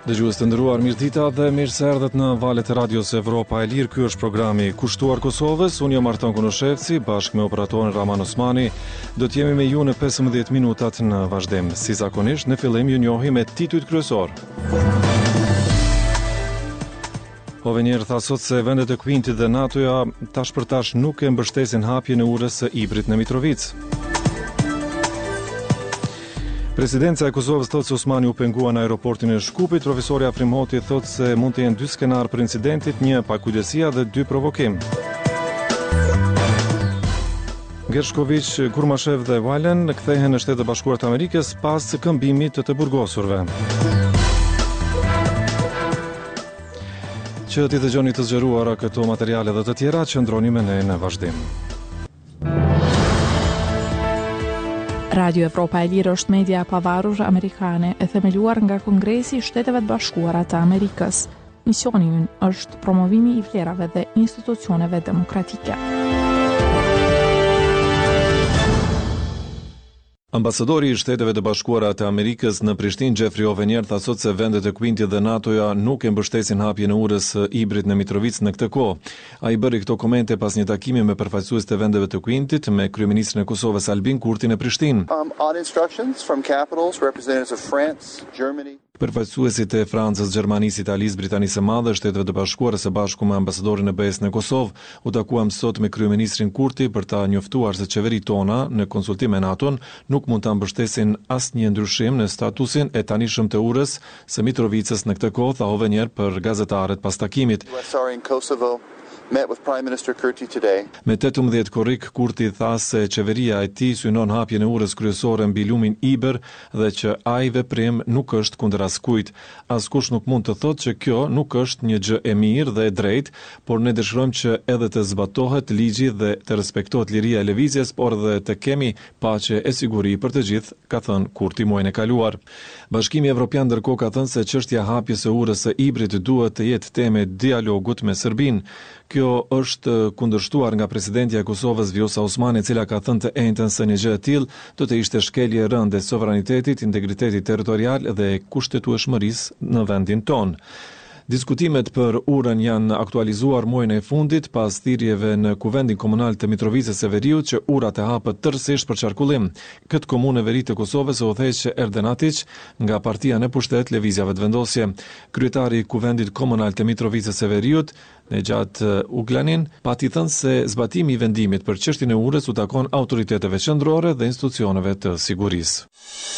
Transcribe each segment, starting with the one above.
Dëgjues të nderuar, mirëdita dhe mirë se erdhët në valët e radios Evropa e Lirë. Ky është programi Kushtuar Kosovës. Unë jam Arton Kunoshevci, bashkë me operatorin Raman Osmani. Do të jemi me ju në 15 minutat në vazhdim. Si zakonisht, në fillim ju njohim me titujt kryesor. Ovenier tha sot se vendet e Kuintit dhe NATO-ja tash për tash nuk e mbështesin hapjen e urës së Ibrit në Mitrovic. Presidenca e Kosovës thotë se Osmani u pengua në aeroportin e Shkupit. Profesori Afrim Hoti thotë se mund të jenë dy skenar për incidentit, një pakujdesia dhe dy provokim. Gershkovic, Kurmashev dhe Valen kthehen në Shtetet e Bashkuara të Amerikës pas këmbimit të burgosurve. Që ti dëgjoni të zgjeruara këto materiale dhe të tjera, qëndroni me ne në vazhdim. Radio Evropa e Lirë është media pavarur amerikane e themeluar nga Kongresi i Shteteve të Bashkuara të Amerikës. Misioni i ynë është promovimi i vlerave dhe institucioneve demokratike. Ambasadori i Shteteve të Bashkuara të Amerikës në Prishtinë, Jeffrey Ovenier, tha sot se vendet e Kuintit dhe NATO-ja nuk e mbështesin hapjen e urës së Ibrit në Mitrovic në këtë kohë. Ai bëri këto komente pas një takimi me përfaqësues të vendeve të Kuintit me kryeministrin e Kosovës Albin Kurti në Prishtinë. On instructions from capitals, representatives of France, Germany. Përfaqësuesit e Francës, Gjermanisë, Italisë, Britanisë së Madhe, Shteteve të Bashkuara së bashku me ambasadorin e BE-s në Kosovë, u takuam sot me kryeministrin Kurti për ta njoftuar se qeveritë tona në konsultim me NATO-n nuk mund ta mbështesin asnjë ndryshim në statusin e tanishëm të urës së Mitrovicës në këtë kohë, tha Ovenier për gazetarët pas takimit. Met with Prime Minister Kurti today. Me 18 korrik, Kurti tha se qeveria e tij synon hapjen e urës kryesore mbi lumin Iber dhe që ai veprim nuk është kundër askujt. Askush nuk mund të thotë që kjo nuk është një gjë e mirë dhe e drejtë, por ne dëshirojmë që edhe të zbatohet ligji dhe të respektohet liria e lëvizjes, por edhe të kemi paqe e siguri për të gjithë, ka thënë Kurti muajin e kaluar. Bashkimi Evropian ndërkohë ka thënë se çështja e hapjes së urës së Ibrit duhet të jetë temë dialogut me Serbinë. Kjo është kundërshtuar nga presidentja e Kosovës Vjosa Osmani, e cila ka thënë të njëjtën se një gjë e tillë do të ishte shkelje e rëndë e sovranitetit, integritetit territorial dhe kushtetueshmërisë në vendin tonë. Diskutimet për urën janë aktualizuar muajin e fundit pas thirrjeve në Kuvendin Komunal të Mitrovicës së Veriut që ura të hapet tërësisht për qarkullim. Këtë komunë e Verit të Kosovës u udhëheq Erden Atić nga partia në pushtet Lëvizjave të Vendosje. Kryetari i Kuvendit Komunal të Mitrovicës së Veriut, Nejat Uglanin, pati thënë se zbatimi i vendimit për çështjen e urës u takon autoriteteve qendrore dhe institucioneve të sigurisë.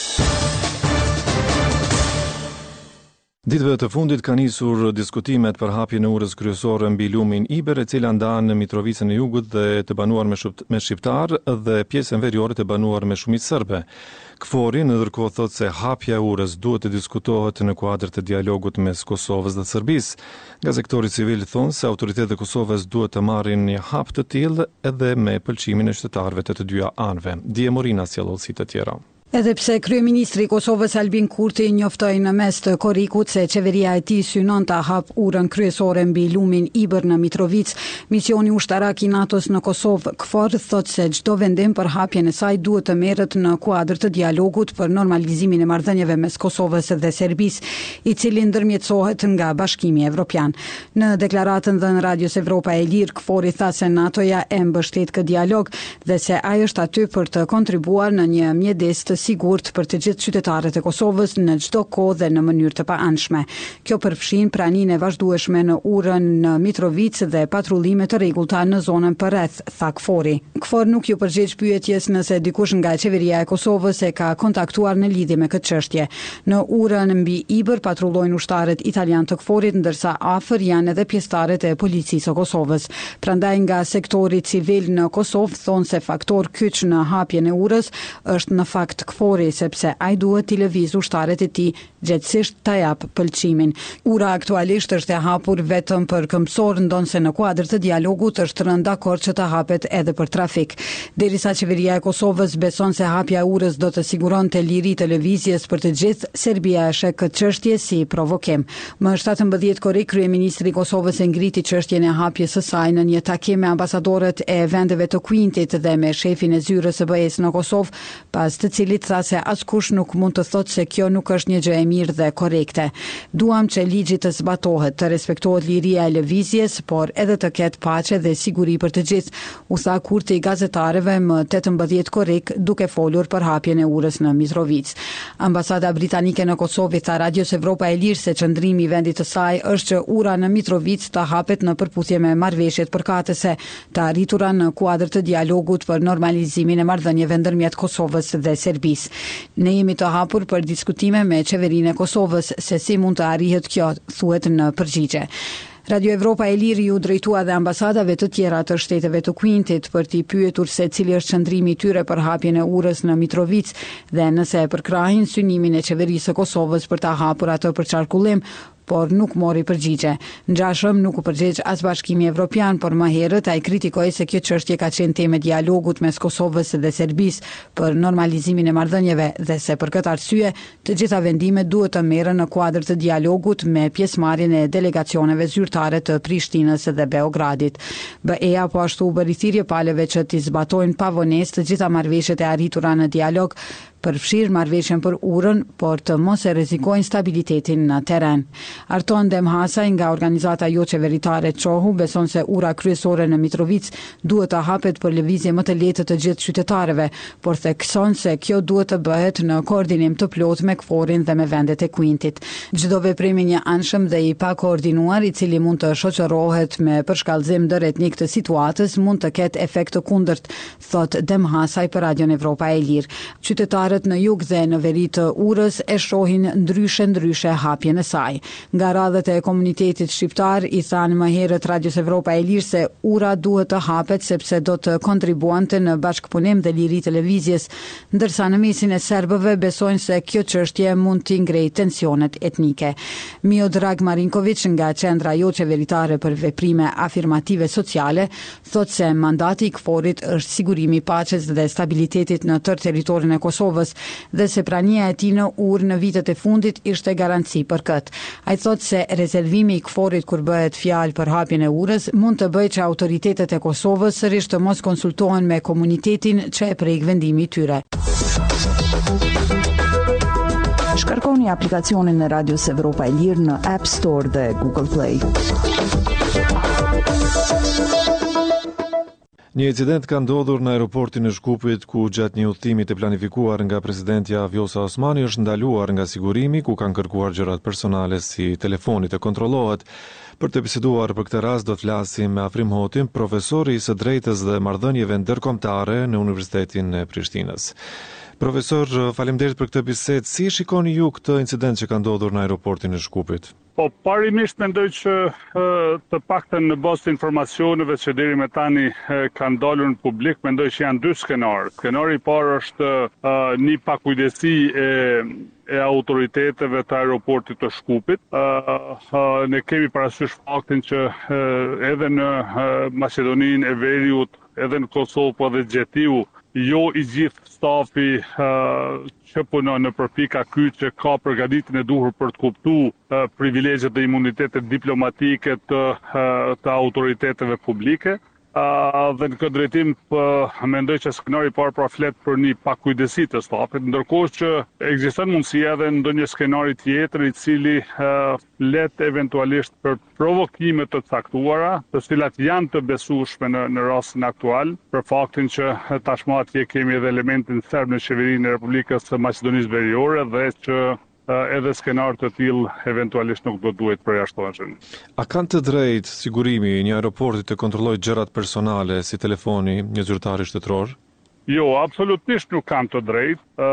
Ditëve të fundit ka nisur diskutimet për hapjen e urës kryesore mbi lumin Iber, e cila ndahen në Mitrovicën e Jugut dhe të banuar me shqiptar dhe pjesën veriore të banuar me shumicë serbe. KFOR-i ndërkohë thotë se hapja e urës duhet të diskutohet në kuadër të dialogut mes Kosovës dhe Serbisë. Nga sektori civil thonë se autoritetet e Kosovës duhet të marrin një hap të tillë edhe me pëlqimin e qytetarëve të dyja anëve. Dije Morina sjellësi të tjera. Edhe pse kryeministri i Kosovës Albin Kurti njoftoi në mes të korrikut se qeveria e tij synon ta hap urën kryesore mbi lumin Iber në Mitrovic, misioni ushtarak i NATO-s në Kosovë, KFOR, thotë se çdo vendim për hapjen e saj duhet të merret në kuadër të dialogut për normalizimin e marrëdhënieve mes Kosovës dhe Serbisë, i cili ndërmjetësohet nga Bashkimi Evropian. Në deklaratën dhënë Radios Evropa e Lirë, KFOR-i tha se NATO-ja e mbështet këtë dialog dhe se ai është aty për të kontribuar në një mjedes të sigurt për të gjithë qytetarët e Kosovës në çdo kohë dhe në mënyrë të paanshme. Kjo përfshin praninë e vazhdueshme në urën në Mitrovic dhe patrullime të rregullta në zonën përreth, tha KFOR-i. KFOR nuk ju përgjigj pyetjes nëse dikush nga qeveria e Kosovës e ka kontaktuar në lidhje me këtë çështje. Në urën mbi Iber patrullojnë ushtarët italian të KFOR-it, ndërsa afër janë edhe pjesëtarët e policisë së Kosovës. Prandaj nga sektori civil në Kosovë thonë se faktor kyç në hapjen e urës është në fakt KFOR-i, sepse ai duhet t'i lëvizë ushtarët e tij gjithsesi ta jap pëlqimin. Ura aktualisht është e hapur vetëm për këmbësor, ndonse në kuadër të dialogut është rënë dakord që ta hapet edhe për trafik. Derisa qeveria e Kosovës beson se hapja e urës do të siguronte liri të lëvizjes për të gjithë, Serbia e sheh këtë çështje si provokim. Më 17 korrik kryeministri i Kosovës e ngriti çështjen e hapjes së saj në një takim me ambasadorët e vendeve të Kuintit dhe me shefin e zyrës së BE-s në Kosovë, pas të cilit Mitrovic tha se askush nuk mund të thotë se kjo nuk është një gjë e mirë dhe korrekte. Duam që ligji të zbatohet, të respektohet liria e lëvizjes, por edhe të ketë paqe dhe siguri për të gjithë, u tha Kurti gazetarëve më 18 korrik duke folur për hapjen e urës në Mitrovic. Ambasada britanike në Kosovë tha Radios Evropa e Lirë se qëndrimi i vendit të saj është që ura në Mitrovic të hapet në përputhje me marrëveshjet përkatëse të arritura në kuadër të dialogut për normalizimin e marrëdhënieve ndërmjet Kosovës dhe Serbisë. Ne jemi të hapur për diskutime me qeverinë e Kosovës se si mund të arrihet kjo, thuhet në përgjigje. Radio Evropa e Lirë ju drejtua dhe ambasadave të tjera të shteteve të Quintit për t'i pyetur se cili është qëndrimi i tyre për hapjen e urës në Mitrovic dhe nëse e përkrahin synimin e qeverisë së Kosovës për ta hapur atë për qarkullim, por nuk mori përgjigje. Ngjashëm nuk u përgjigj as Bashkimi Evropian, por më herët ai kritikoi se kjo çështje ka qenë temë dialogut mes Kosovës dhe Serbisë për normalizimin e marrëdhënieve dhe se për këtë arsye të gjitha vendimet duhet të merren në kuadër të dialogut me pjesëmarrjen e delegacioneve zyrtare të Prishtinës dhe Beogradit. BE-ja po ashtu u bëri thirrje palëve që t'i zbatojnë pavonesë të gjitha marrëveshjet e arritura në dialog, përfshirë marrëveshjen për urën, por të mos e rrezikojnë stabilitetin në terren. Arton Demhasaj nga organizata jo qeveritare Çohu beson se ura kryesore në Mitrovic duhet të hapet për lëvizje më të lehtë të gjithë qytetarëve, por thekson se kjo duhet të bëhet në koordinim të plotë me KFOR-in dhe me vendet e Quintit. Çdo veprim i anshëm dhe i pakoordinuar i cili mund të shoqërohet me përshkallëzim ndëretnik të situatës mund të ketë efekt të kundërt, thot Demhasaj për Radion Evropa e Lirë. Qytetarët në jug dhe në veri të urës e shohin ndryshe hapjen e saj. Nga radhët e komunitetit shqiptar i thanë më herët Radios Evropa e Lirë se ura duhet të hapet sepse do të kontribuante në bashkëpunim dhe liri të lëvizjes, ndërsa në mesin e serbëve besojnë se kjo çështje mund t'i ngrejë tensionet etnike. Miodrag Marinkovic nga Qendra jo qeveritare për veprime afirmative sociale thot se mandati i KFOR-it është sigurimi i paqes dhe stabilitetit në tërë territorin e Kosovës dhe se prania e tij në urë në vitet e fundit ishte garanci për këtë. Ai thot se rezervimi i KFOR-it kur bëhet fjalë për hapjen e urës mund të bëjë që autoritetet e Kosovës sërish të mos konsultohen me komunitetin që e prek vendimi i tyre. Shkarkoni aplikacionin e Radios Evropa e Lirë në App Store dhe Google Play. Një incident ka ndodhur në aeroportin e Shkupit ku gjatë një udhëtimi të planifikuar nga presidentja Vjosa Osmani është ndaluar nga sigurimi ku kanë kërkuar gjërat personale si telefoni të kontrollohet. Për të biseduar për këtë rast do të flasim me Afrim Hotin, profesori i së drejtës dhe marrëdhënieve ndërkombëtare në Universitetin e Prishtinës. Profesor, faleminderit për këtë bisedë. Si shikoni ju këtë incident që ka ndodhur në aeroportin e Shkupit? Po, parimisht mendoj që të paktën në bazë të informacioneve që deri me tani kanë dalur në publik, mendoj që janë dy skenarë. Skenari i parë është një pakujdesi e autoriteteve të aeroportit të Shkupit. Ne kemi parasysh faktin që edhe në Maqedoninë e Veriut, edhe në Kosovë po dhe Gjetiu, jo i gjithë stafi që punon në përpika ky që ka përgatitjen e duhur për të kuptuar privilegjet dhe imunitetet diplomatike të autoriteteve publike. Dhe në këtë drejtim mendoj që skenari i parë pra flet për një pakujdesi të stafit, ndërkohë që ekziston mundësia edhe ndonjë skenari tjetër i cili let eventualisht për provokime të caktuara, të cilat janë të besueshme në rastin aktual, për faktin që tashmë atje kemi edhe elementin serb në qeverinë e Republikës së Maqedonisë Veriore dhe që edhe skenar të tillë eventualisht nuk do duhet përjashtohen. A kanë të drejtë sigurimi një aeroporti të kontrollojë gjërat personale si telefoni një zyrtari shtetëror? Jo, absolutisht nuk kanë të drejtë.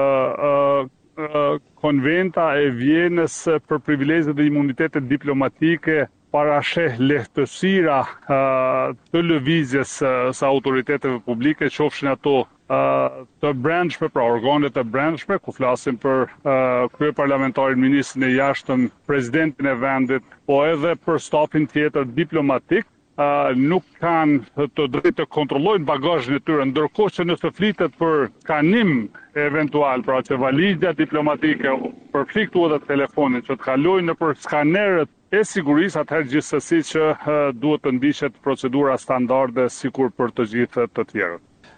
Konventa e Vjenës për privilegjet dhe imunitetet diplomatike parasheh lehtësira të lëvizjes së autoriteteve publike, qofshin ato të brendshme, pra organet të brendshme, ku flasim për kryeparlamentarin, ministrin e jashtëm, presidentin e vendit, po edhe për stafin tjetër diplomatik, nuk kanë të drejtë të kontrollojnë bagazhin e tyre, ndërkohë që nëse flitet për skanim eventual, pra që valigja diplomatike përfshiktu edhe telefonin që të kalojnë nëpër skanerët e sigurisë, atëherë gjithsesi që duhet të ndiqet procedura standarde sikur për të gjithë të tjerët.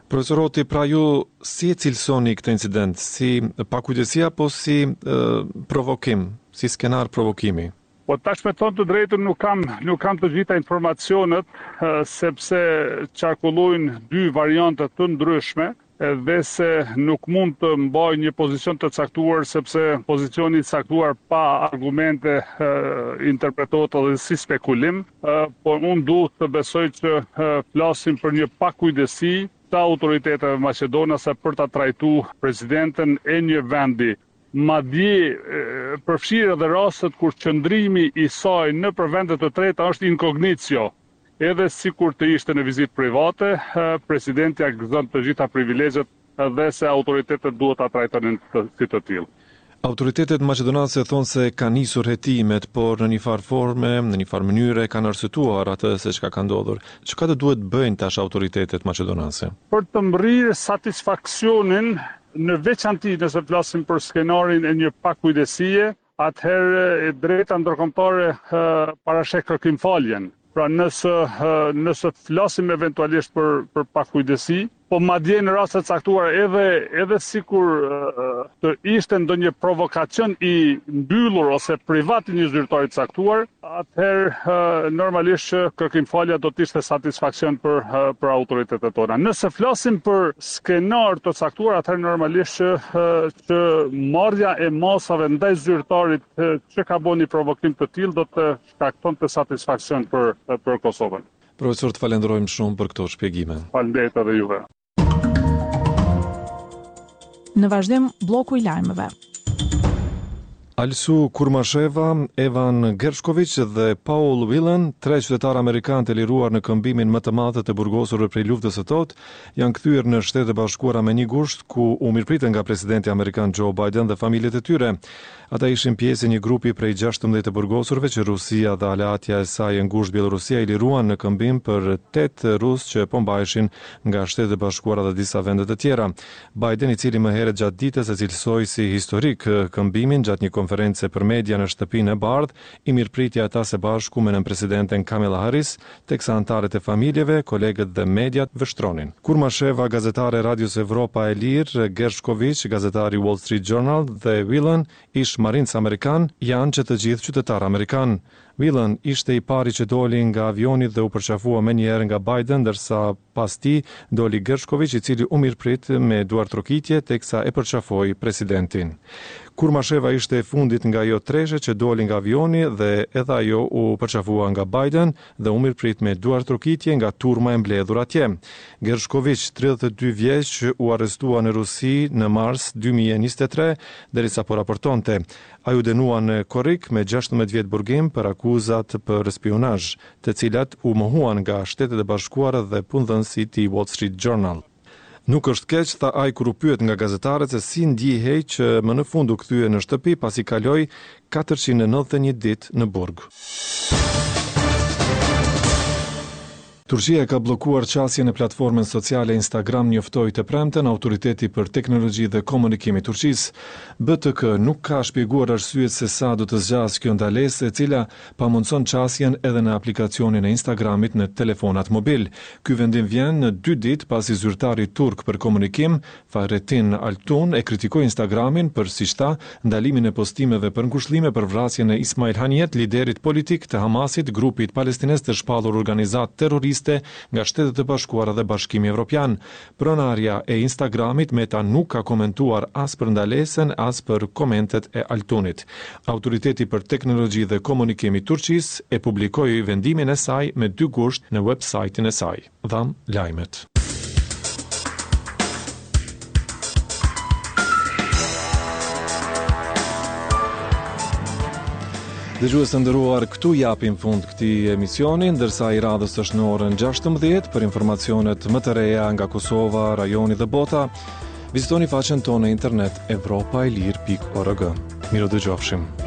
Profesor Roti, pra ju si e cilësoni këtë incident, si pakujdesia apo si provokim, si skenar provokimi? Po tash me thonë të drejtën nuk kam të gjitha informacionet, sepse qarkullojnë dy variante të ndryshme, edhe se nuk mund të mbaj një pozicion të caktuar, sepse pozicioni i caktuar pa argumente interpretohet edhe si spekulim, por unë duhet të besoj që flasim për një pakujdesi të autoriteteve maqedonase për ta trajtuar presidenten e një vendi. Madje përfshirë edhe rastet kur qëndrimi i saj në për vendet të treta është inkognitio. Edhe sikur të ishte në vizitë private, presidenti ja gëzon të gjitha privilegjet dhe se autoritetet duhet ta trajtonin si të tillë. Autoritetet maqedonase thonë se ka nisur hetimet, por në një farë forme, në një farë mënyre kanë arsyetuar atë se çka ka ndodhur. Çka do duhet bëjnë tash autoritetet maqedonase? Për të mbrirë satisfaksionin, në veçanti nëse flasim për skenarin e një pakujdesie, atëherë e drejta ndërkombëtare parashek kërkimfaljen. Pra nëse flasim eventualisht për pakujdesi, po madje në raste të caktuara edhe sikur të ishte ndonjë provokacion i mbyllur ose privat i një zyrtari të caktuar, atëherë normalisht kërkimfalja do të ishte satisfaksion për autoritetet tona. Nëse flasim për skenar të caktuar, atëherë normalisht që marrja e masave ndaj zyrtarit që ka bënë një provokim të tillë do të shkaktonte satisfaksion për Kosovën. Profesor, të falenderojmë shumë për këto shpjegime. Faleminderit edhe juve. Në vazhdim, bloku i lajmeve. Alsu Kurmasheva, Evan Gershkovich dhe Paul Whelan, 3 qytetarë amerikanë të liruar në këmbimin më të madh të burgosurve prej luftës së totë, janë kthyer në Shtetet e Bashkuara me një gusht ku u mirëpritën nga presidenti amerikan Joe Biden dhe familjet e tyre. Ata ishin pjesë e një grupi prej 16 burgosurve që Rusia dhe aleatja e saj e ngushtë Bielorusia i liruan në këmbim për 8 rusë që po mbaheshin nga Shtetet e Bashkuara dhe disa vende të tjera. Biden, i cili më herët gjatë ditës e cilësoi si historik këmbimin gjatë një konference për media në shtëpinë e bardhë, i mirëpriti ata së bashku me nënpresidenten Kamala Harris, teksa anëtarët e familjeve, kolegët dhe mediat vështronin. Kurmasheva, gazetare Radios Evropa e Lirë, Gershkovich, gazetari Wall Street Journal dhe Whelan, ish marinc amerikan, janë që të gjithë qytetarë amerikan. Whelan ishte i pari që doli nga avioni dhe u përqafua menjëherë nga Biden, ndërsa pas tij doli Gershkovich, i cili u mirëprit me duar trokitje teksa e përqafoi presidentin. Kurmasheva ishte e fundit nga ajo treshe që doli nga avioni dhe edhe ajo u përqafua nga Biden dhe u mirëprit me duar trokitje nga turma e mbledhur atje. Gershkovich, 32 vjeç, u arrestua në Rusi në mars 2023, derisa po raportonte. Ai u dënua në korrik me 16 vjet burgim për akuzat për spionazh, të cilat u mohuan nga Shtetet e Bashkuara dhe punëdhënësit i Wall Street Journal. Nuk është keq, tha ai kur u pyet nga gazetarët se si ndjihej që më në fund u kthye në shtëpi pasi kaloi 491 ditë në burg. Turqia ka bllokuar qasjen e platformën sociale Instagram, njoftoi të premten Autoriteti për Teknologji dhe Komunikim i Turqisë. BTK nuk ka shpjeguar arsyet se sa do të zgjasë kjo ndalesë, e cila pamundson qasjen edhe në aplikacionin e Instagramit në telefonat mobil. Ky vendim vjen në 2 ditë pasi zyrtari turk për komunikim, Fahrettin Altun, e kritikoi Instagramin për, siç tha, ndalimin e postimeve për ngushëllime për vrasjen e Ismail Haniyet, liderit politik të Hamasit, grupit palestines të shpallur organizat terroriste nga Shtetet e Bashkuara dhe Bashkimi Evropian. Pronarja e Instagramit, Meta, nuk ka komentuar as për ndalesën, as për komentet e Altunit. Autoriteti për Teknologji dhe Komunikim i Turqisë e publikoi vendimin e saj me 2 gusht në websajtin e saj. Dham lajmet. Dëgjues të nderuar, këtu japim fund këtij emisioni, ndërsa i radhës është në orën 16 për informacionet më të reja nga Kosova, rajoni dhe bota. Vizitoni faqen tonë në internet evropaelir.org. Miru dëgjofshim.